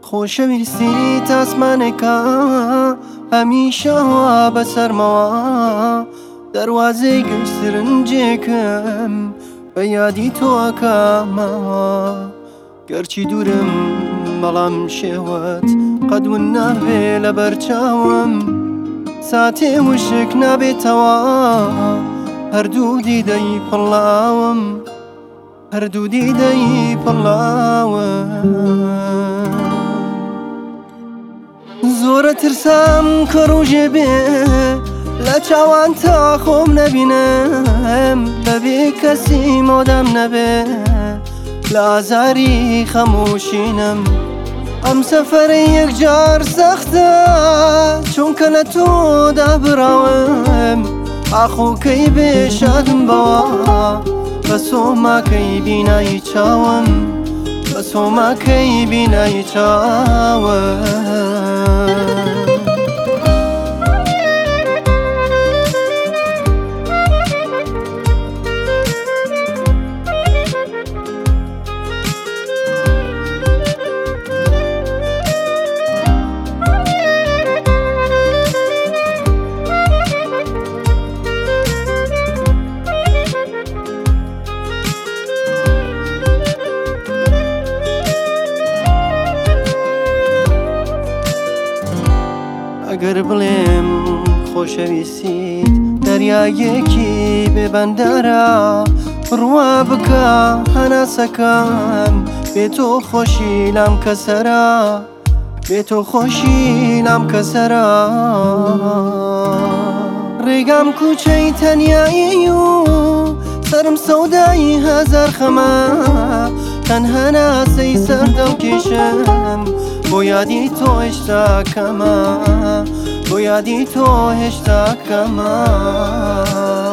خۆشەویستی تاسمانێکە هەمیشەوا بەسەرمەوە دەروازەی گەشت سرنجێکم بە یادی تۆکەمەوە گەرچی دوورم بەڵام شێوەت قەدون نابێ لە بەرچاوم ساتێ وشک نابێتەوە هەردوو دیدەی پڵاوم هەردوو دیدەی پڵاوم زۆرە ترسام کە ڕۆژێ بێ لە چاوان تا خۆم نەبینم بەبێ کەسی مۆدەم نەبێ لە ئازاری خەموشینم ئەم سەفەرە یەکجار سەختە چونکە لە تۆدا براوم ئاخۆکەی بێ شادم بەوە بە سۆماکەی بینایی چاوم بە سۆماکەی بینایی چاوم ئەگەر بڵێم خۆشەویستیت دەریایەکی بێبەندەرە ڕوا بکە هەناسەکەم بێ تۆ خۆشی لام کەسەرە بێ تۆ خۆشی لام کەسەرە ڕێگام کوچەی تەنیایی و سەرم سەودایی هەزار خەمە تەنها ناسەی سەردەوکێشم بۆ یادی تۆ هێشتا کەمە بۆ یادی تۆ هێشتا کەمە